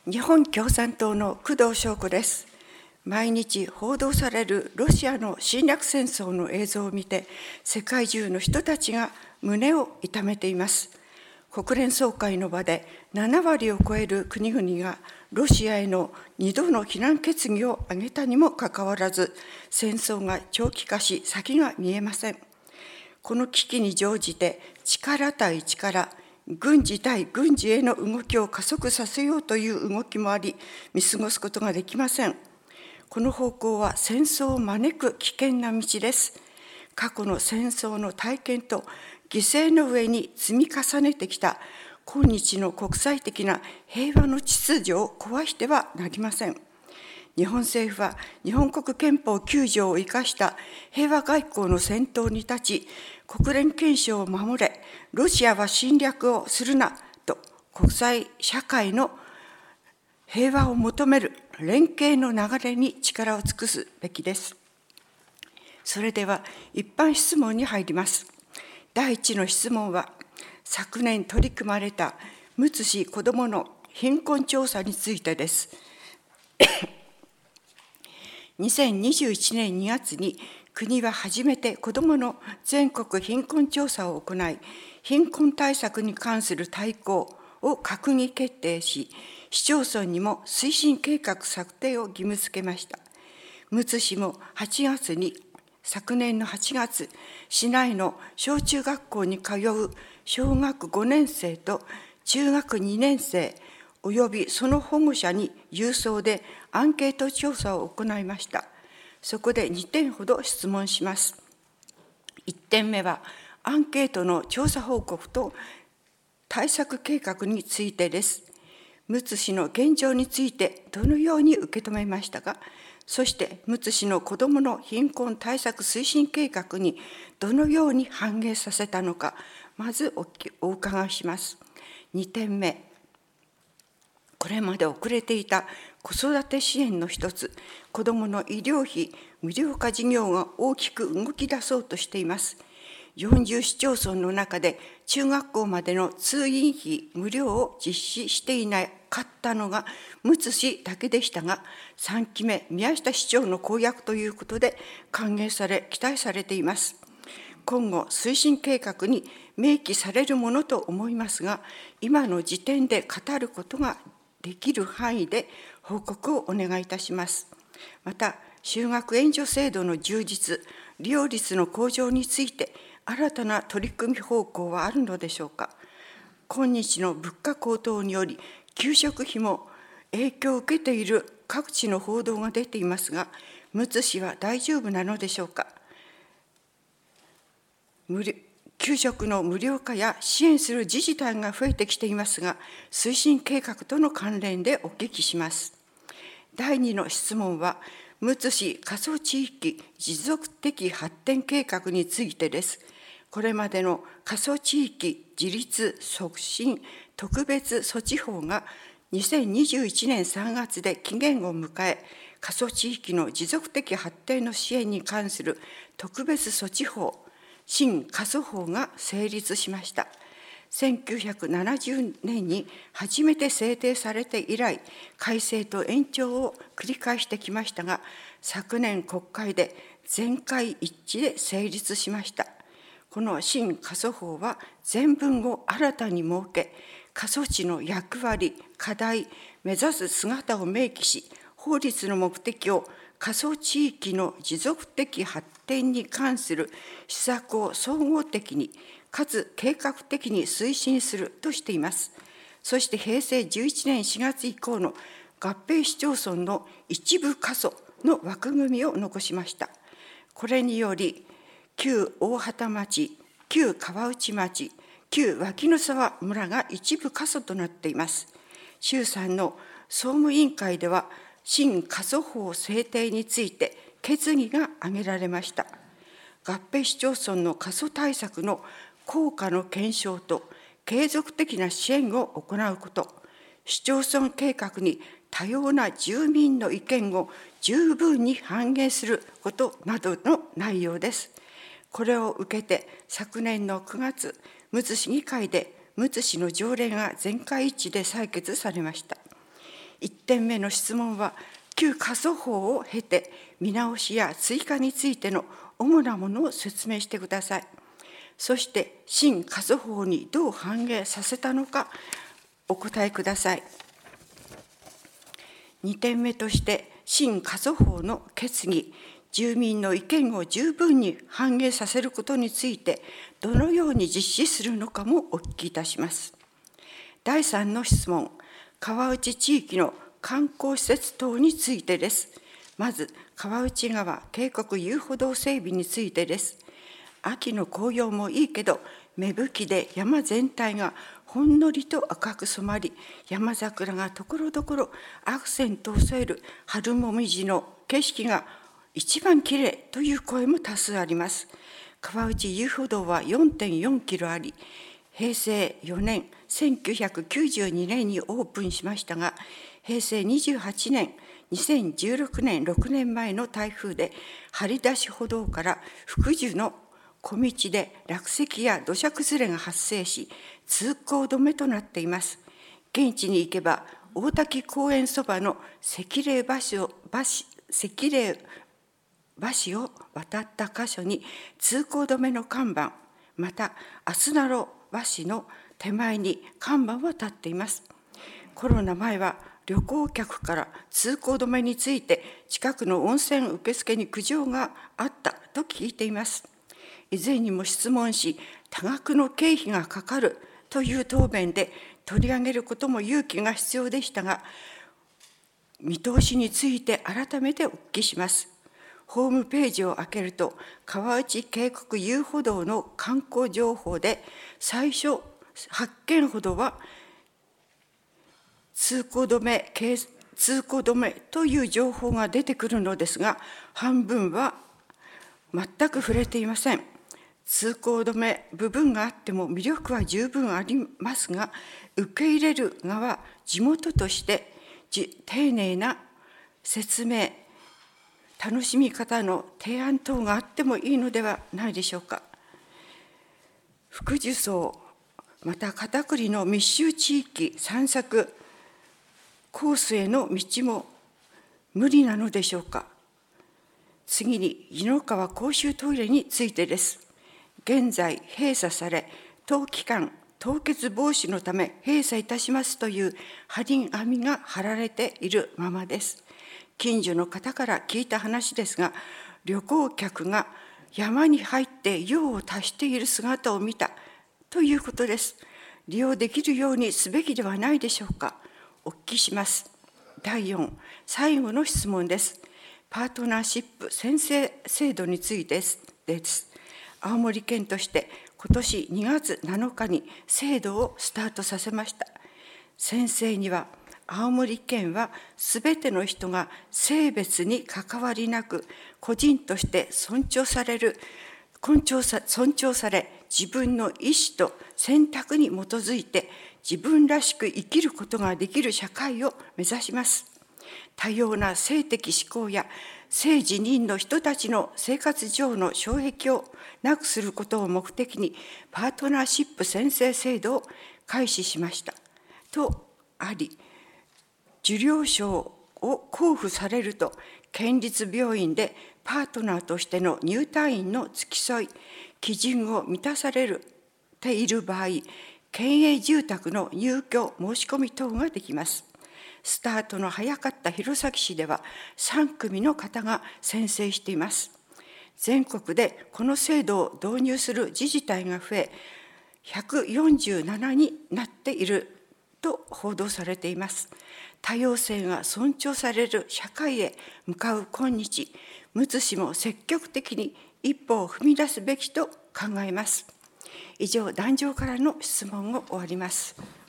日本共産党の工藤彰子です。毎日報道されるロシアの侵略戦争の映像を見て、世界中の人たちが胸を痛めています。国連総会の場で7割を超える国々がロシアへの2度の非難決議を挙げたにもかかわらず、戦争が長期化し、先が見えません。この危機に乗じて、力対力、軍事対軍事への動きを加速させようという動きもあり、見過ごすことができません。この方向は戦争を招く危険な道です。過去の戦争の体験と犠牲の上に積み重ねてきた今日の国際的な平和の秩序を壊してはなりません。日本政府は日本国憲法9条を生かした平和外交の先頭に立ち、国連憲章を守れ、ロシアは侵略をするなと国際社会の平和を求める連携の流れに力を尽くすべきです。それでは一般質問に入ります。第1の質問は、昨年取り組まれたむつ市子どもの貧困調査についてです。2021年2月に国は初めて子どもの全国貧困調査を行い、貧困対策に関する大綱を閣議決定し、市町村にも推進計画策定を義務付けました。むつ市も昨年の8月、市内の小中学校に通う小学5年生と中学2年生、およびその保護者に郵送でアンケート調査を行いました。そこで2点ほど質問します。1点目は、アンケートの調査報告と対策計画についてです。むつ市の現状についてどのように受け止めましたか。そしてむつ市の子どもの貧困対策推進計画にどのように反映させたのか、まずお伺いします。2点目、これまで遅れていた子育て支援の一つ、子どもの医療費無料化事業が大きく動き出そうとしています。40市町村の中で中学校までの通院費無料を実施していなかったのがむつ市だけでしたが、3期目宮下市長の公約ということで歓迎され、期待されています。今後推進計画に明記されるものと思いますが、今の時点で語ることができる範囲で報告をお願いいたします。また、就学援助制度の充実、利用率の向上について新たな取り組み方向はあるのでしょうか。今日の物価高騰により給食費も影響を受けている各地の報道が出ていますが、むつ市は大丈夫なのでしょうか。給食の無料化や支援する自治体が増えてきていますが、推進計画との関連でお聞きします。第2の質問は、むつ市過疎地域持続的発展計画についてです。これまでの過疎地域自立促進特別措置法が2021年3月で期限を迎え、過疎地域の持続的発展の支援に関する特別措置法、新過疎法が成立しました。1970年に初めて制定されて以来、改正と延長を繰り返してきましたが、昨年国会で全会一致で成立しました。この新過疎法は前文を新たに設け、過疎地の役割、課題、目指す姿を明記し、法律の目的を過疎地域の持続的発展に関する施策を総合的にかつ計画的に推進するとしています。そして平成11年4月以降の合併市町村の一部過疎の枠組みを残しました。これにより、旧大畑町、旧川内町、旧脇野沢村が一部過疎となっています。衆参の総務委員会では、新過疎法制定について決議が挙げられました。合併市町村の過疎対策の効果の検証と継続的な支援を行うこと、市町村計画に多様な住民の意見を十分に反映することなどの内容です。これを受けて昨年の9月、むつ市議会でむつ市の条例が全会一致で採決されました。 1点目の質問は、旧過疎法を経て見直しや追加についての主なものを説明してください。そして新過疎法にどう反映させたのかお答えください。2点目として、新過疎法の決議、住民の意見を十分に反映させることについて、どのように実施するのかもお聞きいたします。第3の質問、川内地域の観光施設等についてです。まず、川内川渓谷遊歩道整備についてです。秋の紅葉もいいけど、芽吹きで山全体がほんのりと赤く染まり、山桜がところどころアクセントを添える春もみじの景色が一番きれいという声も多数あります。川内遊歩道は 4.4 キロあり、平成4年、1992年にオープンしましたが、平成28年、2016年、6年前の台風で、張り出し歩道から福寿の小道で落石や土砂崩れが発生し、通行止めとなっています。現地に行けば、大滝公園そばの石霊橋を渡った箇所に通行止めの看板、またあすなろ橋の手前に看板は立っています。コロナ前は旅行客から通行止めについて近くの温泉受付に苦情があったと聞いています。以前にも質問し、多額の経費がかかるという答弁で取り上げることも勇気が必要でしたが、見通しについて改めてお聞きします。ホームページを開けると、川内渓谷遊歩道の観光情報で、最初8件ほどは通行止めという情報が出てくるのですが、半分は全く触れていません。通行止め部分があっても魅力は十分ありますが、受け入れる側、地元として丁寧な説明、楽しみ方の提案等があってもいいのではないでしょうか。福寿荘、また片栗の密集地域散策コースへの道も無理なのでしょうか。次に、湯の川公衆トイレについてです。現在閉鎖され、当期間凍結防止のため閉鎖いたしますという貼り紙が貼られているままです。近所の方から聞いた話ですが、旅行客が山に入って用を足している姿を見たということです。利用できるようにすべきではないでしょうか。お聞きします。第4、最後の質問です。パートナーシップ宣誓制度についてです。青森県として今年2月7日に制度をスタートさせました。宣誓には、青森県はすべての人が性別に関わりなく個人として尊重され、自分の意思と選択に基づいて自分らしく生きることができる社会を目指します。多様な性的指向や性自認の人たちの生活上の障壁をなくすることを目的にパートナーシップ宣誓制度を開始しましたとあり、受領証を交付されると県立病院でパートナーとしての入退院の付き添い基準を満たされている場合、県営住宅の入居申し込み等ができます。スタートの早かった弘前市では3組の方が宣誓しています。全国でこの制度を導入する自治体が増え、147になっていると報道されています。多様性が尊重される社会へ向かう今日、むつ市も積極的に一歩を踏み出すべきと考えます。以上、壇上からの質問を終わります。